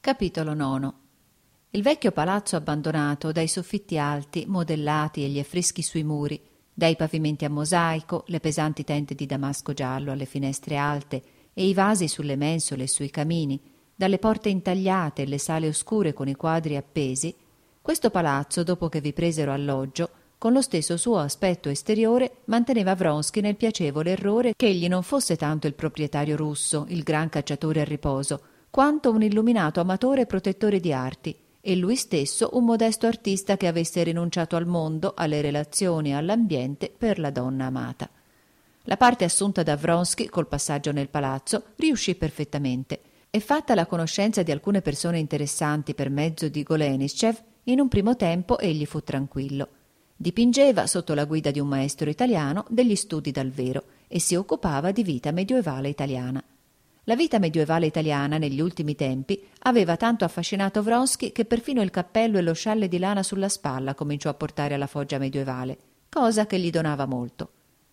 Capitolo 9. Il vecchio palazzo abbandonato, dai soffitti alti, modellati e gli affreschi sui muri, dai pavimenti a mosaico, le pesanti tende di damasco giallo alle finestre alte e i vasi sulle mensole e sui camini, dalle porte intagliate e le sale oscure con i quadri appesi, questo palazzo, dopo che vi presero alloggio, con lo stesso suo aspetto esteriore, manteneva Vronsky nel piacevole errore che egli non fosse tanto il proprietario russo, il gran cacciatore a riposo, quanto un illuminato amatore e protettore di arti, e lui stesso un modesto artista che avesse rinunciato al mondo, alle relazioni e all'ambiente per la donna amata. La parte assunta da Vronsky col passaggio nel palazzo riuscì perfettamente, e fatta la conoscenza di alcune persone interessanti per mezzo di Goleniscev, in un primo tempo egli fu tranquillo. Dipingeva, sotto la guida di un maestro italiano, degli studi dal vero e si occupava di vita medioevale italiana. La vita medioevale italiana, negli ultimi tempi, aveva tanto affascinato Vronsky che perfino il cappello e lo scialle di lana sulla spalla cominciò a portare alla foggia medioevale, cosa che gli donava molto.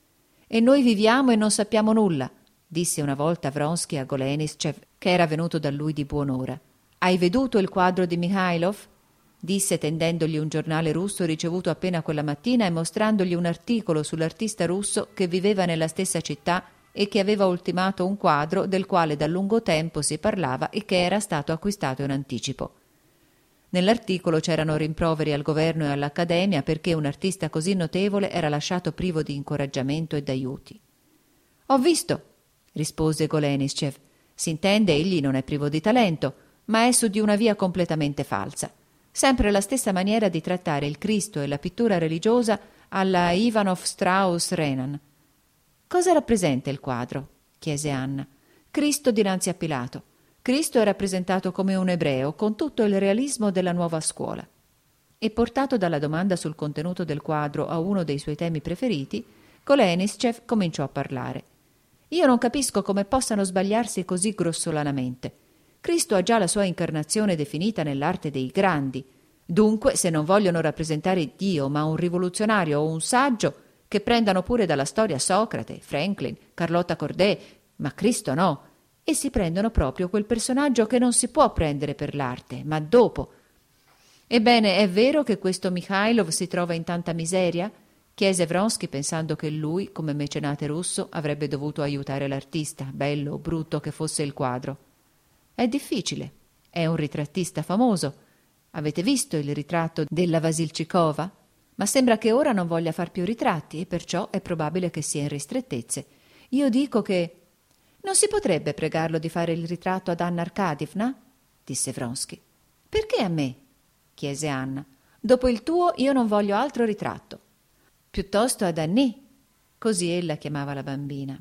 «E noi viviamo e non sappiamo nulla», disse una volta Vronsky a Goleniscev, che era venuto da lui di buon'ora. «Hai veduto il quadro di Mihailov?» disse tendendogli un giornale russo ricevuto appena quella mattina e mostrandogli un articolo sull'artista russo che viveva nella stessa città e che aveva ultimato un quadro del quale da lungo tempo si parlava e che era stato acquistato in anticipo. Nell'articolo c'erano rimproveri al governo e all'accademia perché un artista così notevole era lasciato privo di incoraggiamento e d'aiuti. «Ho visto», rispose Goleniscev. «S'intende, egli non è privo di talento, ma è su di una via completamente falsa. Sempre la stessa maniera di trattare il Cristo e la pittura religiosa alla Ivanov Strauss Renan». «Cosa rappresenta il quadro?» chiese Anna. «Cristo dinanzi a Pilato. Cristo è rappresentato come un ebreo, con tutto il realismo della nuova scuola». E portato dalla domanda sul contenuto del quadro a uno dei suoi temi preferiti, Goleniscev cominciò a parlare. «Io non capisco come possano sbagliarsi così grossolanamente. Cristo ha già la sua incarnazione definita nell'arte dei grandi. Dunque, se non vogliono rappresentare Dio, ma un rivoluzionario o un saggio, che prendano pure dalla storia Socrate, Franklin, Carlotta Corday, ma Cristo no, e si prendono proprio quel personaggio che non si può prendere per l'arte, ma dopo». «Ebbene, è vero che questo Mihailov si trova in tanta miseria?» chiese Vronsky, pensando che lui, come mecenate russo, avrebbe dovuto aiutare l'artista, bello o brutto che fosse il quadro. «È difficile. È un ritrattista famoso. Avete visto il ritratto della Vasilčíková? Ma sembra che ora non voglia far più ritratti e perciò è probabile che sia in ristrettezze. Io dico che...» «Non si potrebbe pregarlo di fare il ritratto ad Anna Arkadievna?» disse Vronsky. «Perché a me?» chiese Anna. «Dopo il tuo io non voglio altro ritratto». «Piuttosto ad Annie», così ella chiamava la bambina.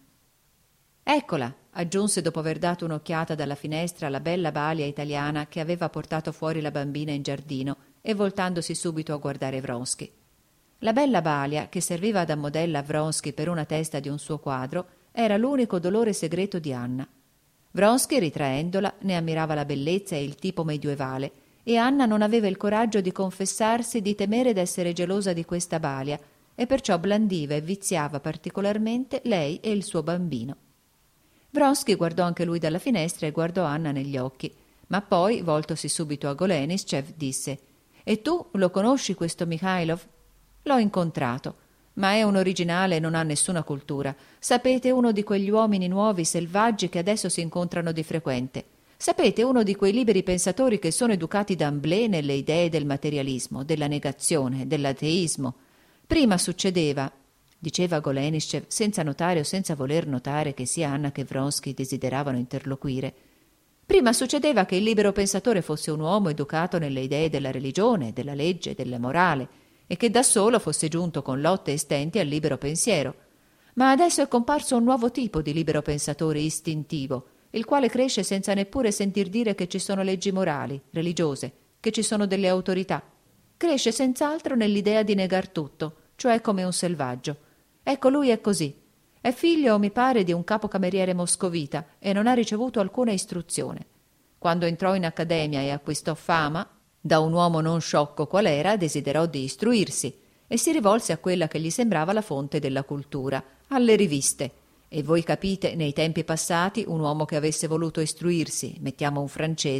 «Eccola», aggiunse dopo aver dato un'occhiata dalla finestra alla bella balia italiana che aveva portato fuori la bambina in giardino e voltandosi subito a guardare Vronsky. La bella balia, che serviva da modella a Vronsky per una testa di un suo quadro, era l'unico dolore segreto di Anna. Vronsky, ritraendola, ne ammirava la bellezza e il tipo medioevale, e Anna non aveva il coraggio di confessarsi di temere d'essere gelosa di questa balia, e perciò blandiva e viziava particolarmente lei e il suo bambino. Vronsky guardò anche lui dalla finestra e guardò Anna negli occhi, ma poi, voltosi subito a Goleniscev, disse: «E tu lo conosci questo Mihailov?» «L'ho incontrato, ma è un originale e non ha nessuna cultura. Sapete, uno di quegli uomini nuovi selvaggi che adesso si incontrano di frequente. Sapete, uno di quei liberi pensatori che sono educati d'emblée nelle idee del materialismo, della negazione, dell'ateismo. Prima succedeva», diceva Goleniscev, senza notare o senza voler notare che sia Anna che Vronsky desideravano interloquire, «prima succedeva che il libero pensatore fosse un uomo educato nelle idee della religione, della legge, della morale, e che da solo fosse giunto con lotte e stenti al libero pensiero. Ma adesso è comparso un nuovo tipo di libero pensatore istintivo, il quale cresce senza neppure sentir dire che ci sono leggi morali, religiose, che ci sono delle autorità. Cresce senz'altro nell'idea di negar tutto, cioè come un selvaggio. Ecco, lui è così. È figlio, mi pare, di un capocameriere moscovita e non ha ricevuto alcuna istruzione. Quando entrò in accademia e acquistò fama, da un uomo non sciocco qual era, desiderò di istruirsi e si rivolse a quella che gli sembrava la fonte della cultura, alle riviste. E voi capite, nei tempi passati, un uomo che avesse voluto istruirsi, mettiamo un francese,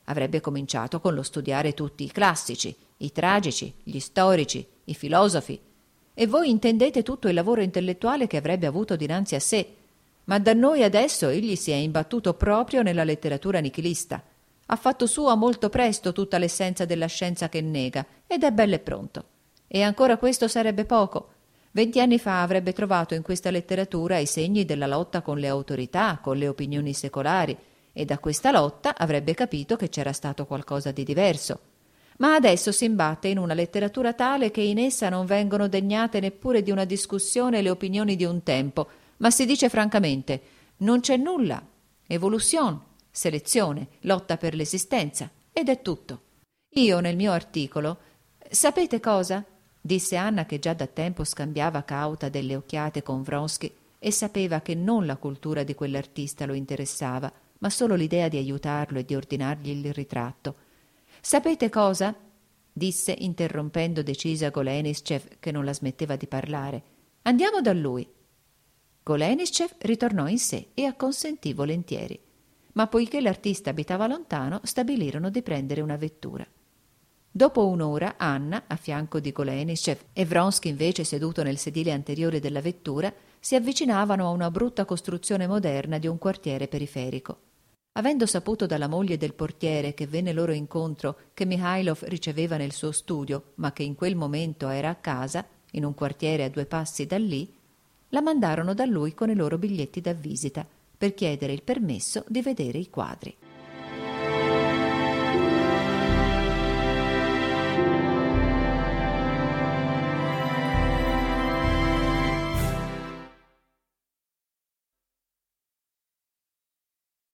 avrebbe cominciato con lo studiare tutti i classici, i tragici, gli storici, i filosofi. E voi intendete tutto il lavoro intellettuale che avrebbe avuto dinanzi a sé. Ma da noi adesso egli si è imbattuto proprio nella letteratura nichilista. Ha fatto sua molto presto tutta l'essenza della scienza che nega, ed è bello e pronto. E ancora questo sarebbe poco. 20 anni fa avrebbe trovato in questa letteratura i segni della lotta con le autorità, con le opinioni secolari, e da questa lotta avrebbe capito che c'era stato qualcosa di diverso. Ma adesso si imbatte in una letteratura tale che in essa non vengono degnate neppure di una discussione le opinioni di un tempo, ma si dice francamente: non c'è nulla. Evoluzione, selezione, lotta per l'esistenza, ed è tutto. Io nel mio articolo... Sapete cosa? Disse Anna, che già da tempo scambiava cauta delle occhiate con Vronsky e sapeva che non la cultura di quell'artista lo interessava, ma solo l'idea di aiutarlo e di ordinargli il ritratto. Sapete cosa? Disse interrompendo decisa Goleniscev, che non la smetteva di parlare. Andiamo da lui. Goleniscev ritornò in sé e acconsentì volentieri. Ma poiché l'artista abitava lontano, stabilirono di prendere una vettura. Dopo un'ora Anna, a fianco di Goleniscev, e Vronsky invece seduto nel sedile anteriore della vettura, si avvicinavano a una brutta costruzione moderna di un quartiere periferico. Avendo saputo dalla moglie del portiere che venne loro incontro che Mihailov riceveva nel suo studio, ma che in quel momento era a casa, in un quartiere a 2 passi da lì, la mandarono da lui con i loro biglietti da visita per chiedere il permesso di vedere i quadri.